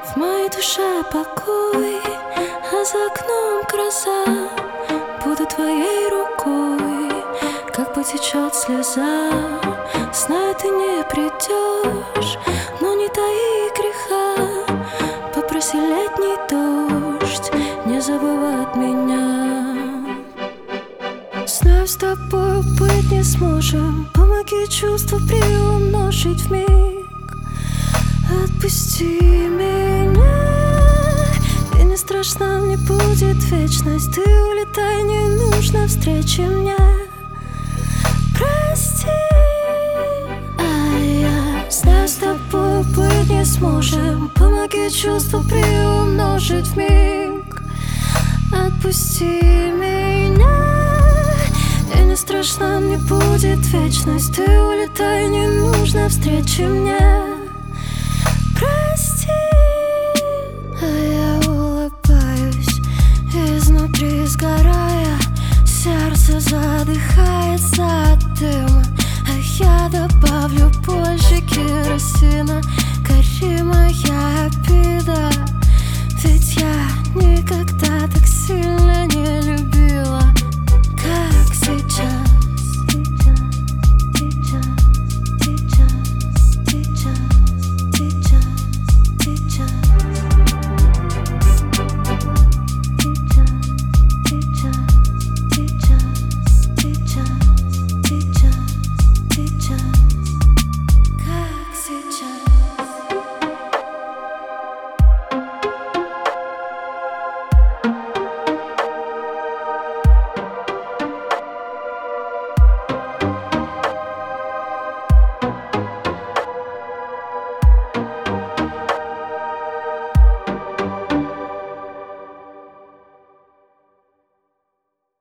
В моей душе покой, а за окном гроза. Буду твоей рукой, как потечет слеза. Знаю, ты не придешь, но не таи греха. Попроси летний дождь не забывать меня. Знаю, с тобой быть не сможем. Помоги чувства приумножить вмиг. Отпусти меня, и не страшно, мне будет вечность. Ты улетай, не нужно встречи мне. Прости, а я знаю, с тобой быть не сможем. Помоги чувства приумножить вмиг. Отпусти меня, и не страшно, мне будет вечность. Ты улетай, не нужно встречи мне.